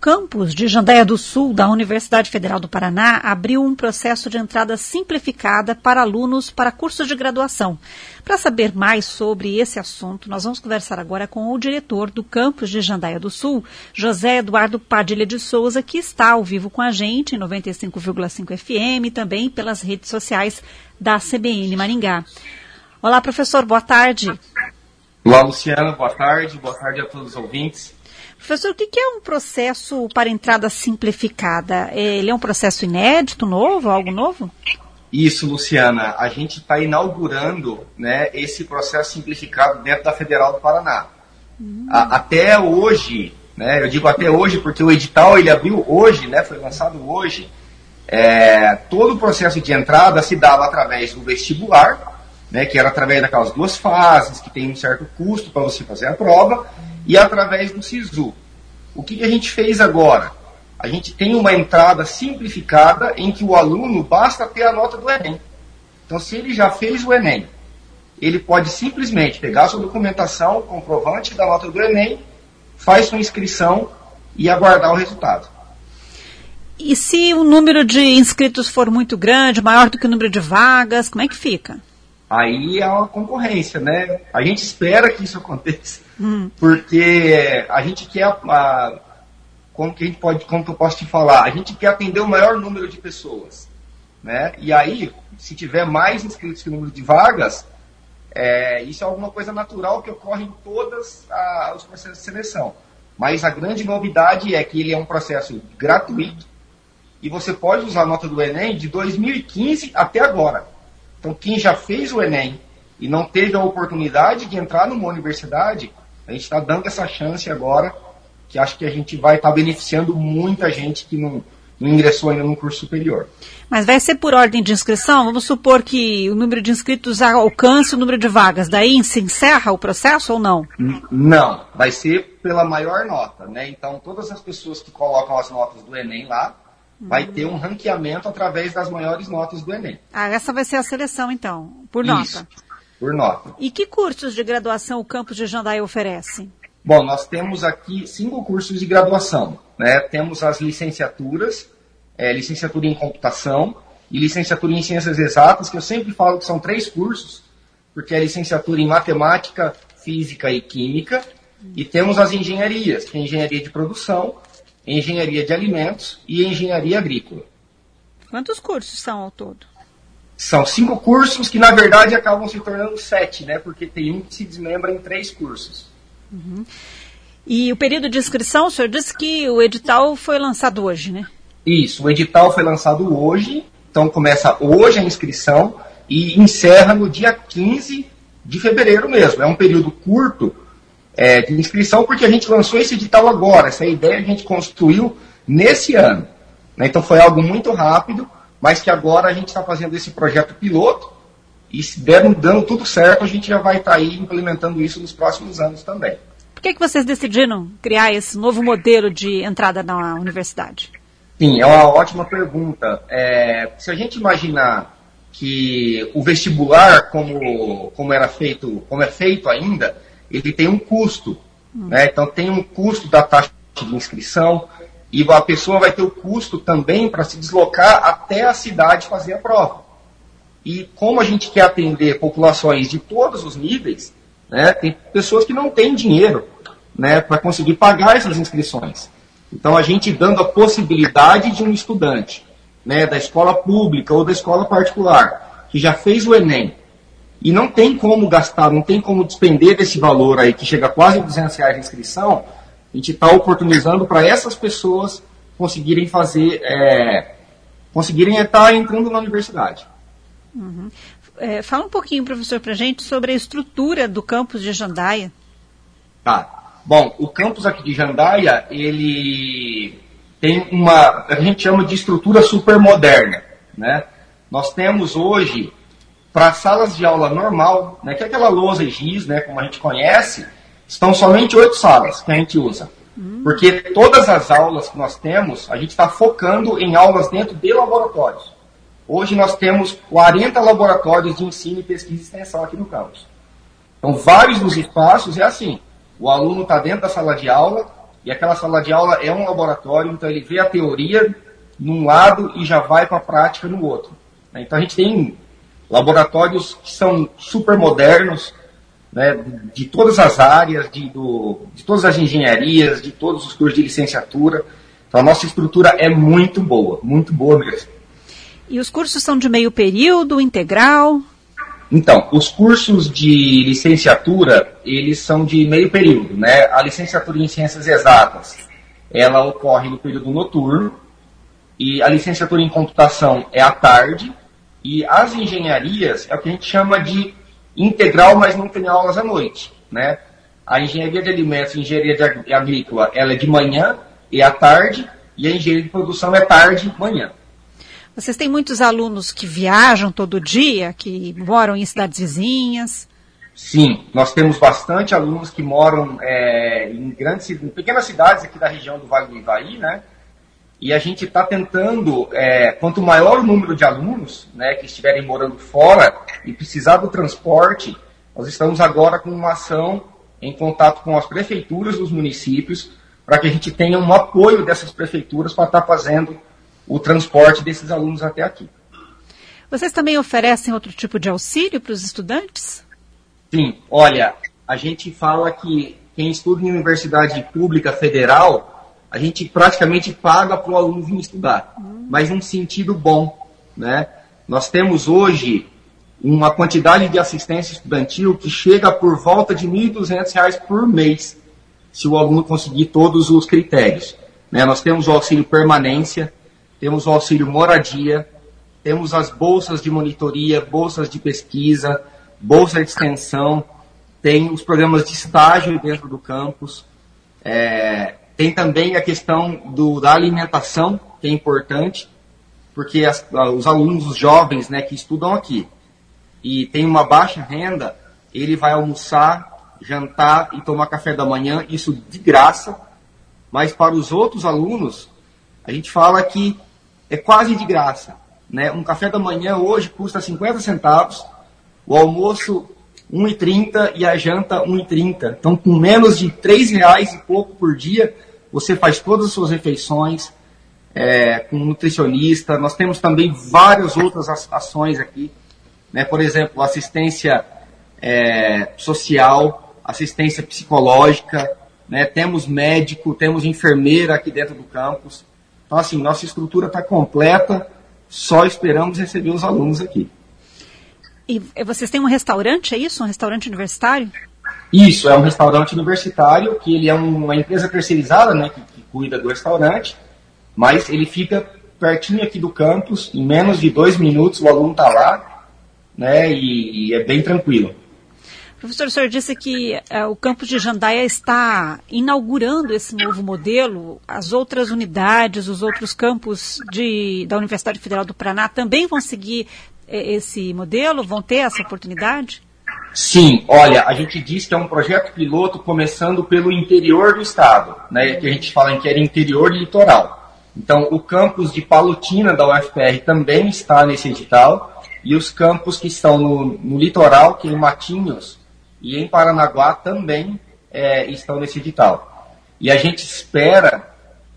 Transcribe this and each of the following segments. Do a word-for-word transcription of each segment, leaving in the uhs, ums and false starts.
campus de Jandaia do Sul, da Universidade Federal do Paraná, abriu um processo de entrada simplificada para alunos para cursos de graduação. Para saber mais sobre esse assunto, nós vamos conversar agora com o diretor do campus de Jandaia do Sul, José Eduardo Padilha de Souza, que está ao vivo com a gente em noventa e cinco vírgula cinco F M e também pelas redes sociais da C B N Maringá. Olá, professor, boa tarde. Olá, Luciana, boa tarde. Boa tarde a todos os ouvintes. Professor, o que é um processo para entrada simplificada? Ele é um processo inédito, novo, algo novo? Isso, Luciana. A gente está inaugurando, né, esse processo simplificado dentro da Federal do Paraná. Hum. A, até hoje, né, eu digo até hoje porque o edital ele abriu hoje, né, foi lançado hoje. É, todo o processo de entrada se dava através do vestibular, né, que era através daquelas duas fases, que tem um certo custo para você fazer a prova, e através do SISU. O que, que a gente fez agora? A gente tem uma entrada simplificada em que o aluno basta ter a nota do Enem. Então, se ele já fez o Enem, ele pode simplesmente pegar sua documentação, comprovante da nota do Enem, faz sua inscrição e aguardar o resultado. E se o número de inscritos for muito grande, maior do que o número de vagas, como é que fica? Aí é uma concorrência, né? A gente espera que isso aconteça, hum. porque a gente quer, a, como que a gente pode, como que eu posso te falar? A gente quer atender o maior número de pessoas, né? E aí, se tiver mais inscritos que o número de vagas, é, isso é alguma coisa natural que ocorre em todos os processos de seleção. Mas a grande novidade é que ele é um processo gratuito e você pode usar a nota do Enem de dois mil e quinze até agora. Então, quem já fez o Enem e não teve a oportunidade de entrar numa universidade, a gente está dando essa chance agora, que acho que a gente vai estar tá beneficiando muita gente que não, não ingressou ainda no curso superior. Mas vai ser por ordem de inscrição? Vamos supor que o número de inscritos alcance o número de vagas. Daí se encerra o processo ou não? N- não, vai ser pela maior nota, né? Então, todas as pessoas que colocam as notas do Enem lá, vai ter um ranqueamento através das maiores notas do Enem. Ah, essa vai ser a seleção, então, por nota. Isso, por nota. E que cursos de graduação o campus de Jandaia oferece? Bom, nós temos aqui cinco cursos de graduação, né? Temos as licenciaturas, é, licenciatura em computação e licenciatura em ciências exatas, que eu sempre falo que são três cursos, porque é licenciatura em matemática, física e química, e temos as engenharias, que é engenharia de produção, engenharia de alimentos e engenharia agrícola. Quantos cursos são ao todo? São cinco cursos que, na verdade, acabam se tornando sete, né? Porque tem um que se desmembra em três cursos. Uhum. E o período de inscrição, o senhor disse que o edital foi lançado hoje, né? Isso, o edital foi lançado hoje, então começa hoje a inscrição e encerra no dia quinze de fevereiro mesmo. É um período curto, É, de inscrição, porque a gente lançou esse edital agora, essa ideia a gente construiu nesse ano. Né? Então foi algo muito rápido, mas que agora a gente está fazendo esse projeto piloto e se der dando tudo certo, a gente já vai estar tá aí implementando isso nos próximos anos também. Por que, que vocês decidiram criar esse novo modelo de entrada na universidade? Sim, é uma ótima pergunta. É, se a gente imaginar que o vestibular, como, como era feito, como é feito ainda, ele tem um custo, hum. né? Então tem um custo da taxa de inscrição e a pessoa vai ter o custo também para se deslocar até a cidade fazer a prova. E como a gente quer atender populações de todos os níveis, né, tem pessoas que não têm dinheiro, né, para conseguir pagar essas inscrições. Então a gente dando a possibilidade de um estudante, né, da escola pública ou da escola particular, que já fez o Enem, e não tem como gastar, não tem como despender desse valor aí, que chega a quase duzentos reais de inscrição, a gente está oportunizando para essas pessoas conseguirem fazer, é, conseguirem estar entrando na universidade. Uhum. É, fala um pouquinho, professor, para a gente sobre a estrutura do campus de Jandaia. Tá. Bom, o campus aqui de Jandaia, ele tem uma, a gente chama de estrutura super moderna, né? Nós temos hoje, para salas de aula normal, né, que é aquela lousa e giz, né, como a gente conhece, estão somente oito salas que a gente usa. Hum. Porque todas as aulas que nós temos, a gente está focando em aulas dentro de laboratórios. Hoje nós temos quarenta laboratórios de ensino, pesquisa e extensão aqui no campus. Então, vários dos espaços é assim. O aluno está dentro da sala de aula, e aquela sala de aula é um laboratório, então ele vê a teoria num lado e já vai para a prática no outro. Então a gente tem laboratórios que são super modernos, né, de todas as áreas, de, do, de todas as engenharias, de todos os cursos de licenciatura. Então a nossa estrutura é muito boa, muito boa mesmo. E os cursos são de meio período, integral? Então, os cursos de licenciatura, eles são de meio período, né? A licenciatura em Ciências Exatas, ela ocorre no período noturno, e a licenciatura em Computação é à tarde, e as engenharias é o que a gente chama de integral, mas não tem aulas à noite, né? A engenharia de alimentos e engenharia de agrícola, ela é de manhã e à tarde, e a engenharia de produção é tarde e manhã. Vocês têm muitos alunos que viajam todo dia, que moram em cidades vizinhas? Sim, nós temos bastante alunos que moram é, em, grandes, em pequenas cidades aqui da região do Vale do Ivaí, né? E a gente está tentando, é, quanto maior o número de alunos, né, que estiverem morando fora e precisar do transporte, nós estamos agora com uma ação em contato com as prefeituras dos municípios, para que a gente tenha um apoio dessas prefeituras para estar fazendo o transporte desses alunos até aqui. Vocês também oferecem outro tipo de auxílio para os estudantes? Sim, olha, a gente fala que quem estuda em universidade pública federal, a gente praticamente paga para o aluno vir estudar, hum. mas num sentido bom, né? Nós temos hoje uma quantidade de assistência estudantil que chega por volta de mil e duzentos reais por mês, se o aluno conseguir todos os critérios, né? Nós temos o auxílio permanência, temos o auxílio moradia, temos as bolsas de monitoria, bolsas de pesquisa, bolsa de extensão, tem os programas de estágio dentro do campus, é, tem também a questão do, da alimentação, que é importante, porque as, os alunos, os jovens, né, que estudam aqui e tem uma baixa renda, ele vai almoçar, jantar e tomar café da manhã, isso de graça, mas para os outros alunos, a gente fala que é quase de graça, né? Um café da manhã hoje custa cinquenta centavos, o almoço um real e trinta centavos e a janta um real e trinta centavos. Então, com menos de três reais e pouco por dia, você faz todas as suas refeições, é, com um nutricionista. Nós temos também várias outras ações aqui, né? Por exemplo, assistência é, social, assistência psicológica, né? Temos médico, temos enfermeira aqui dentro do campus. Então, assim, nossa estrutura está completa, só esperamos receber os alunos aqui. E vocês têm um restaurante, é isso? Um restaurante universitário? Isso, é um restaurante universitário, que ele é uma empresa terceirizada, né, que, que cuida do restaurante, mas ele fica pertinho aqui do campus, em menos de dois minutos o aluno está lá, né, e, e é bem tranquilo. Professor, o senhor disse que uh, o campus de Jandaia está inaugurando esse novo modelo. As outras unidades, os outros campos de, da Universidade Federal do Paraná também vão seguir eh, esse modelo? Vão ter essa oportunidade? Sim, olha, a gente diz que é um projeto piloto começando pelo interior do estado, né, que a gente fala em que era interior e litoral. Então, o campus de Palotina da U F P R também está nesse edital, e os campos que estão no, no litoral, que é em Matinhos, e em Paranaguá também é, estão nesse edital. E a gente espera,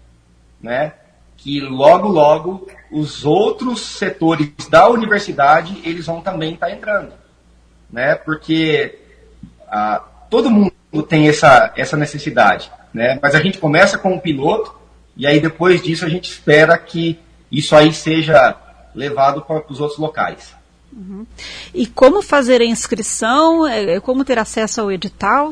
né, que logo, logo os outros setores da universidade eles vão também estar entrando. Né, porque ah, todo mundo tem essa, essa necessidade. Né, mas a gente começa com um piloto e aí depois disso a gente espera que isso aí seja levado para os outros locais. Uhum. E como fazer a inscrição? Como ter acesso ao edital?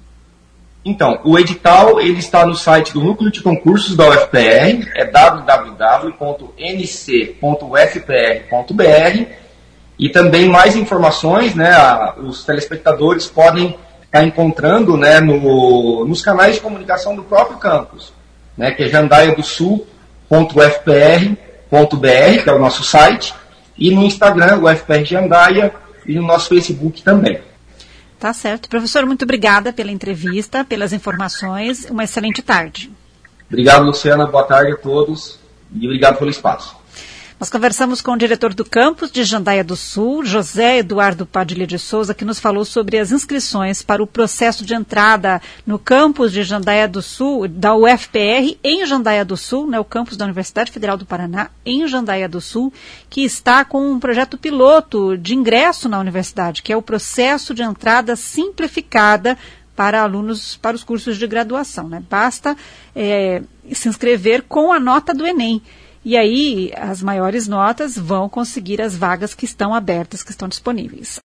Então, o edital ele está no site do Núcleo de Concursos da U F P R, é w w w ponto n c ponto u f p r ponto b r, e também mais informações, né, a, os telespectadores podem estar encontrando, né, no, nos canais de comunicação do próprio campus, né, que é jandaia do sul ponto u f p r ponto b r, que é o nosso site, e no Instagram, o U F P R Jandaia, e no nosso Facebook também. Tá certo. Professor, muito obrigada pela entrevista, pelas informações. Uma excelente tarde. Obrigado, Luciana. Boa tarde a todos e obrigado pelo espaço. Nós conversamos com o diretor do campus de Jandaia do Sul, José Eduardo Padilha de Souza, que nos falou sobre as inscrições para o processo de entrada no campus de Jandaia do Sul, da U F P R, em Jandaia do Sul, né, o campus da Universidade Federal do Paraná, em Jandaia do Sul, que está com um projeto piloto de ingresso na universidade, que é o processo de entrada simplificada para alunos, para os cursos de graduação, né? Basta é, se inscrever com a nota do Enem. E aí, as maiores notas vão conseguir as vagas que estão abertas, que estão disponíveis.